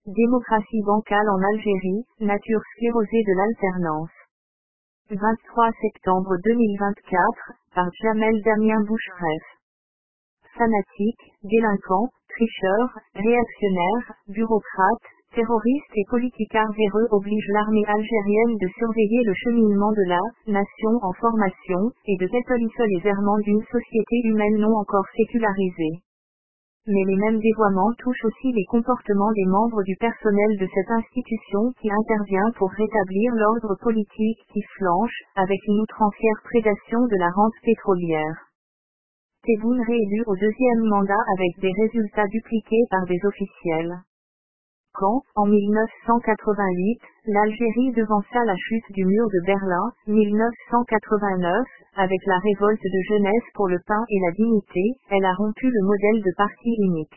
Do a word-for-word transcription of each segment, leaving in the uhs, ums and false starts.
Démocratie bancale en Algérie, nature sclérosée de l'alternance. vingt-trois septembre deux mille vingt-quatre, par Jamel Damien Boucheref. Fanatiques, délinquants, tricheurs, réactionnaires, bureaucrates, terroristes et politicards véreux obligent l'armée algérienne de surveiller le cheminement de la nation en formation et de dépolicer les errements d'une société humaine non encore sécularisée. Mais les mêmes dévoiements touchent aussi les comportements des membres du personnel de cette institution qui intervient pour rétablir l'ordre politique qui flanche, avec une outrancière prédation de la rente pétrolière. Tebboune réélu au deuxième mandat avec des résultats dupliqués par des officiels. Quand, en mille neuf cent quatre-vingt-huit, l'Algérie devança la chute du mur de Berlin, mille neuf cent quatre-vingt-neuf, avec la révolte de jeunesse pour le pain et la dignité, elle a rompu le modèle de parti unique.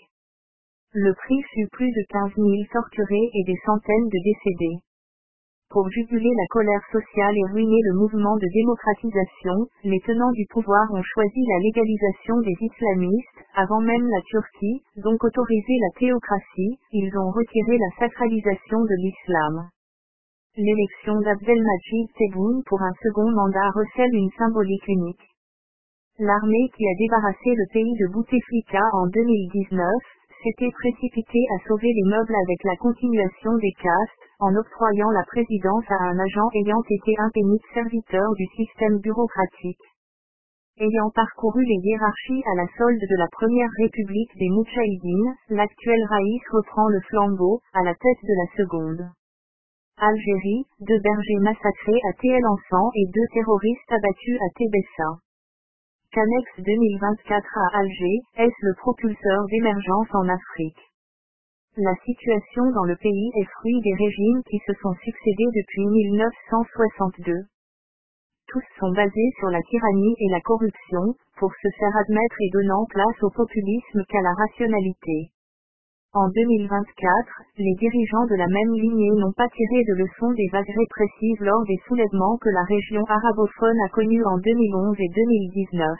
Le prix fut plus de quinze mille torturés et des centaines de décédés. Pour juguler la colère sociale et ruiner le mouvement de démocratisation, les tenants du pouvoir ont choisi la légalisation des islamistes, avant même la Turquie, donc autorisé la théocratie, ils ont retiré la sacralisation de l'islam. L'élection d'Abdelmadjid Tebboune pour un second mandat recèle une symbolique unique. L'armée qui a débarrassé le pays de Bouteflika en deux mille dix-neuf, s'était précipitée à sauver les meubles avec la continuation des castes, en octroyant la présidence à un agent ayant été un pénible serviteur du système bureaucratique. Ayant parcouru les hiérarchies à la solde de la première république des Moudjahidines, l'actuel Raïs reprend le flambeau, à la tête de la seconde. Algérie, deux bergers massacrés à Tell-en-Sang et deux terroristes abattus à Tébessa. Canex deux mille vingt-quatre à Alger, est-ce le propulseur d'émergence en Afrique? La situation dans le pays est fruit des régimes qui se sont succédés depuis mille neuf cent soixante-deux. Tous sont basés sur la tyrannie et la corruption, pour se faire admettre et donnant place au populisme qu'à la rationalité. En deux mille vingt-quatre, les dirigeants de la même lignée n'ont pas tiré de leçons des vagues répressives lors des soulèvements que la région arabophone a connus en deux mille onze et deux mille dix-neuf.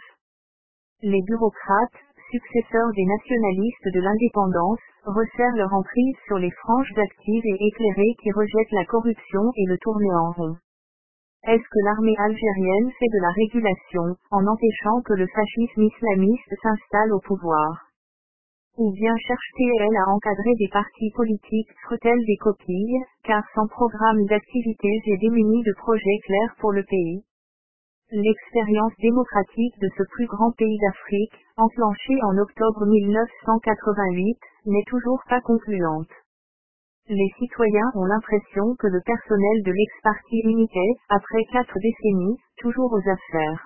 Les bureaucrates, successeurs des nationalistes de l'indépendance, resserrent leur emprise sur les franges actives et éclairées qui rejettent la corruption et le tournent en rond. Est-ce que l'armée algérienne fait de la régulation, en empêchant que le fascisme islamiste s'installe au pouvoir? Ou bien cherche-t-elle à encadrer des partis politiques, scrute-t-elle des coquilles, car sans programme d'activités et démunis de projets clairs pour le pays? L'expérience démocratique de ce plus grand pays d'Afrique, enclenchée en octobre mille neuf cent quatre-vingt-huit, n'est toujours pas concluante. Les citoyens ont l'impression que le personnel de l'ex-parti unique est, après quatre décennies, toujours aux affaires.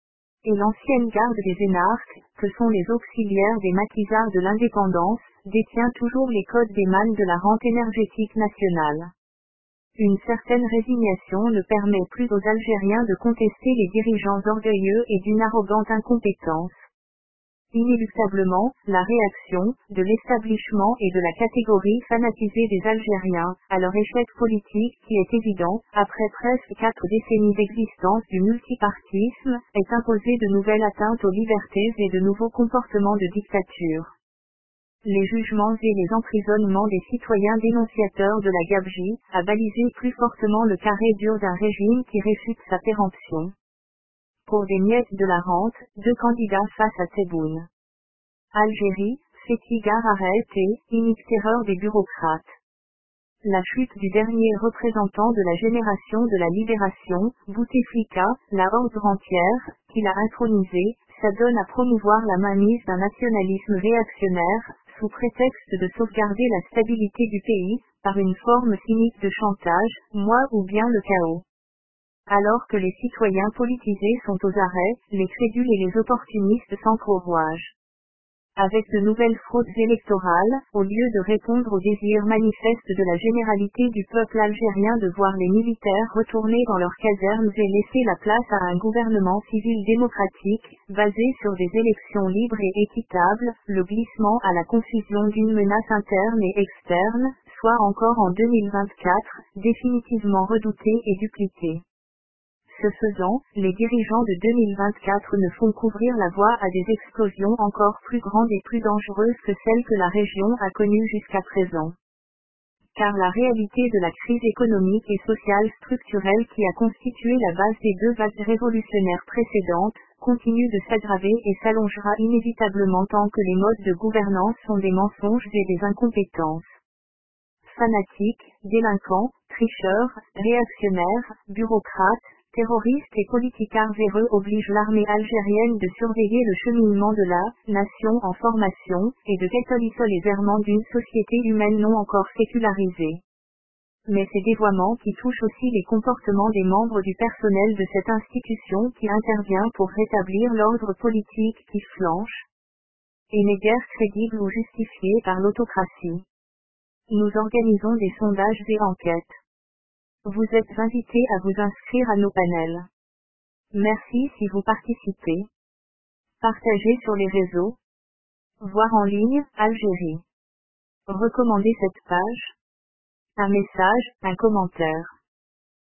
Et l'ancienne garde des énarques, que sont les auxiliaires des maquisards de l'indépendance, détient toujours les codes des mannes de la rente énergétique nationale. Une certaine résignation ne permet plus aux Algériens de contester les dirigeants orgueilleux et d'une arrogante incompétence. Inéluctablement, la réaction, de l'establishment et de la catégorie fanatisée des Algériens, à leur échec politique qui est évident, après presque quatre décennies d'existence du multipartisme, est imposée de nouvelles atteintes aux libertés et de nouveaux comportements de dictature. Les jugements et les emprisonnements des citoyens dénonciateurs de la gabegie, a balisé plus fortement le carré dur d'un régime qui réfute sa péremption. Pour des miettes de la rente, deux candidats face à Tebboune. Algérie, Fetigar arrête et, unique terreur des bureaucrates. La chute du dernier représentant de la génération de la libération, Bouteflika, la horde rentière, qui l'a intronisé, s'adonne à promouvoir la mainmise d'un nationalisme réactionnaire, sous prétexte de sauvegarder la stabilité du pays, par une forme cynique de chantage, moi ou bien le chaos. Alors que les citoyens politisés sont aux arrêts, les crédules et les opportunistes s'entrent au rouage. Avec de nouvelles fraudes électorales, au lieu de répondre aux désirs manifestes de la généralité du peuple algérien de voir les militaires retourner dans leurs casernes et laisser la place à un gouvernement civil démocratique, basé sur des élections libres et équitables, le glissement à la confusion d'une menace interne et externe, soit encore en deux mille vingt-quatre, définitivement redouté et dupliqué. Ce faisant, les dirigeants de deux mille vingt-quatre ne font qu'ouvrir la voie à des explosions encore plus grandes et plus dangereuses que celles que la région a connues jusqu'à présent. car la réalité de la crise économique et sociale structurelle qui a constitué la base des deux vagues révolutionnaires précédentes, continue de s'aggraver et s'allongera inévitablement tant que les modes de gouvernance sont des mensonges et des incompétences. Fanatiques, délinquants, tricheurs, réactionnaires, bureaucrates, terroristes et politicards véreux obligent l'armée algérienne de surveiller le cheminement de la nation en formation et de catalyser les errements d'une société humaine non encore sécularisée. Mais ces dévoiements qui touchent aussi les comportements des membres du personnel de cette institution qui intervient pour rétablir l'ordre politique qui flanche et n'est guère crédible ou justifié par l'autocratie. Nous organisons des sondages et enquêtes. Vous êtes invités à vous inscrire à nos panels. Merci si vous participez. Partagez sur les réseaux. Voir en ligne, Algérie. Recommandez cette page. Un message, un commentaire.